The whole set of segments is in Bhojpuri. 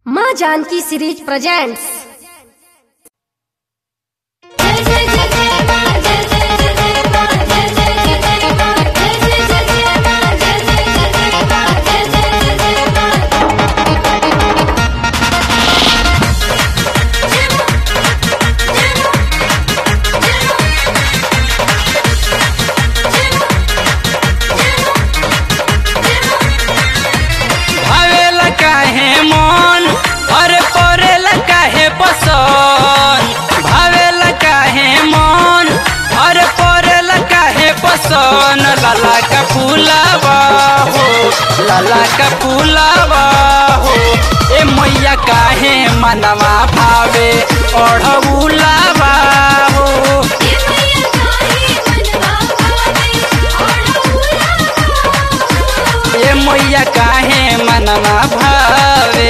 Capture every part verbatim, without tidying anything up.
माँ जानकी सीरीज प्रेजेंट्स। लाला का फूलावा हो, लाला का फूलावा हो, ए मैया काहे मनवा भावे ओढ़ौलावा हो। ए मैया काहे मनवा भावे।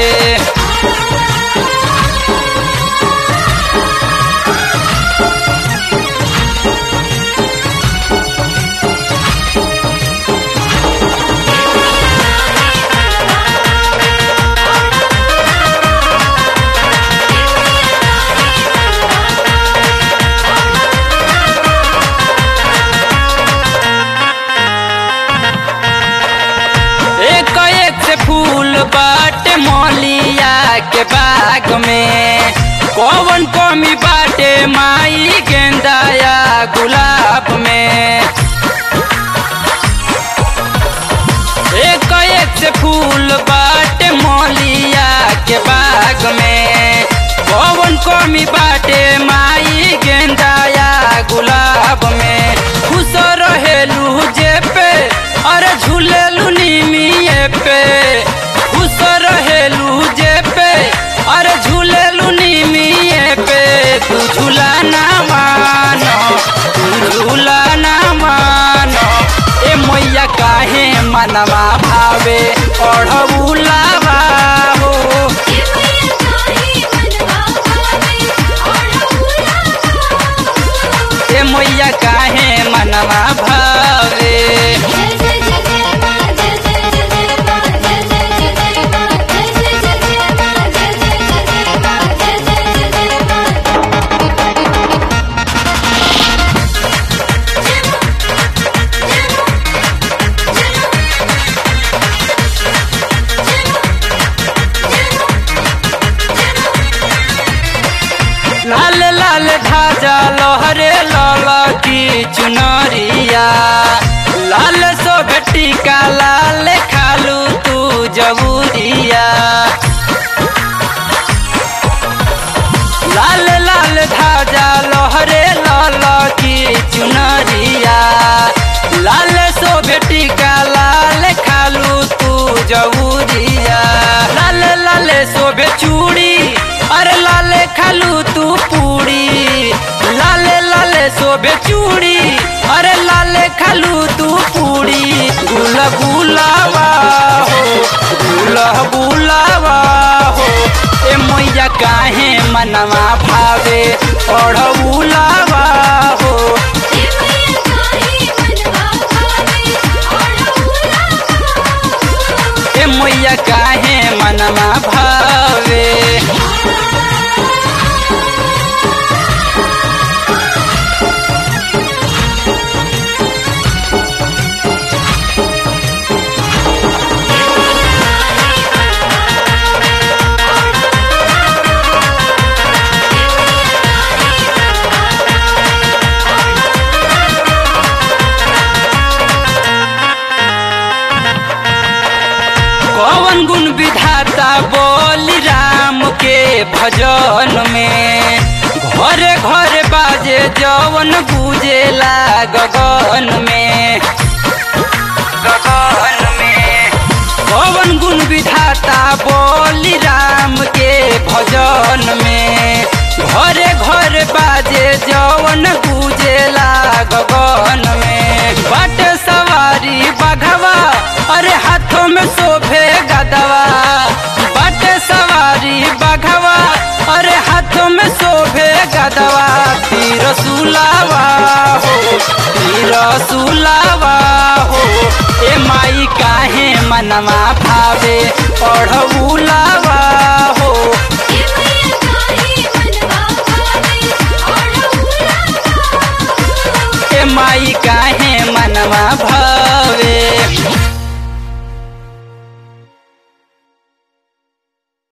फूल बाटे मौलिया के बाग में कौन कमी बाटे माई गेंदाया गुलाब में। एक एक से फूल बाटे मौलिया के बाग में कौन कमी बाटे माई गेंदाया गुलाब में। खुश रहेलू जे पे अरे झूलेलू नीमिये पे, खुश रहेलू जे पे अरे झूलेलू नीमिये पे। तू झूला ना मानो, तू झूला ना मानो, ए मैया काहे मनवा भावे ओढ़ौलावा हो। ए मैया काहे मनवा भावे। लाल लाल ध्वजा लहरे लाला की चुनरिया, लाल सो बेटी का लाल खालू तू जबूरिया। लाल लाल ध्वजा लहरे लाला की चुनरिया, लाल सो बेटी का लाल खालू तू जबूरिया। लाल लाल शोभे चूड़ी अरे लाले खालू तू पूड़ी, लाले लाले शोभे चूड़ी अरे लाले खालू तू पूड़ी। गुला गुलावा हो, गुला गुलावा हो, ए मैया काहे मनवा भावे ओढ़ौलावा हो। ए मैया काहे मनवा भावे। कौन गुण विधाता बोली राम के भजन में, घरे घरे बाजे जवन गुजेला गगन में, गगन में। कौन गुण विधाता बोली राम के भजन में, घरे घरे बाजे जवन गुजेला गगन में। बट सवारी बघवा अरे हाथों में शोभे गदवा, बट सवारी बघवा अरे हाथों में शोभे गदवा। तीर सुलावा हो, तीर सुलावा हो, ए माई काहे मनवा भावे ओढ़ौलावा हो। माई